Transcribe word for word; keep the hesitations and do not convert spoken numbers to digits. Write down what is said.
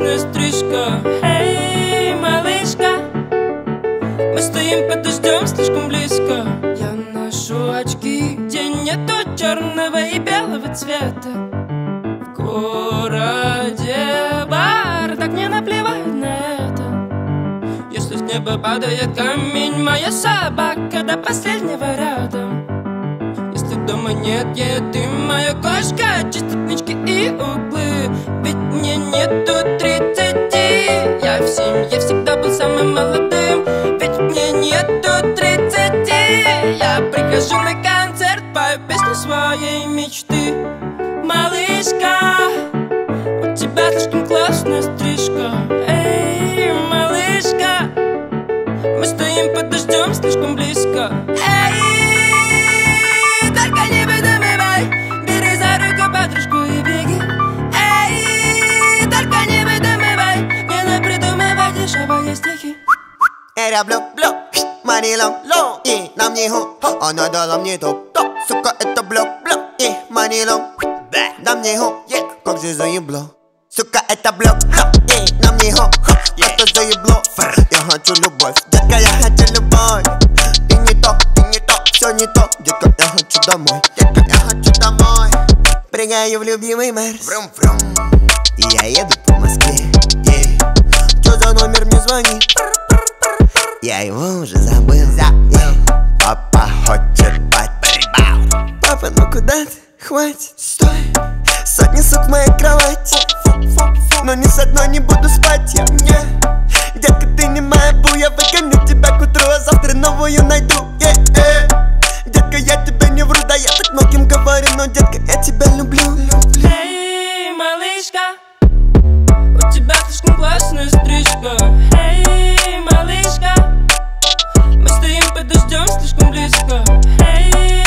классная стрижка. Эй, малышка, мы стоим под дождем слишком близко. Я ношу очки, где нету черного и белого цвета. В городе бардак, мне наплевать на это. Если с неба падает камень, моя собака до последнего рядом. Если дома нет еды, моя кошка чистит нычки и углы. Ведь мне нету тридцати, я в семье всегда был самым молодым. Ведь мне нету тридцати, я прихожу на концерт, пою песню своей мечты. Малышка, у тебя слишком классная стрижка. Эй, малышка, мы стоим под дождем слишком близко. Эй, только не выдумывай, бери за руку подружку и беги. Эй, только не выдумывай, не напридумывай дешевые стихи. Era блю, блю, манилом, ло, и нам не хо, она дала мне топ, топ, сука, это блю, блю, и манилом, нам не хо, как же заебло. Сука, это блю, блю, и нам не хо, это заебло. Я хочу любовь, детка, я хочу любовь. Ты не то, ты не то, все не то, детка, я хочу домой, детка, я хочу домой. Прыгаю в любимый Мерс, врум, врум, и я еду по Москве, yeah. Что за номер мне звонит? Я его уже забыл, забыл. Папа хочет бать. Папа, ну куда ты? Хватит, стой. Сотни сук в моей кровати, но ни с одной не буду спать я. Yeah. Детка, ты не моя бу, я выгоню тебя к утру, а завтра новую найду. Yeah, yeah. Детка, я тебе не вру, да я так многим говорю, но, детка, я тебя люблю, люблю. Эй, малышка, у тебя слишком классная стрижка. Эй, малышка, мы стоим под дождем слишком близко. Эй,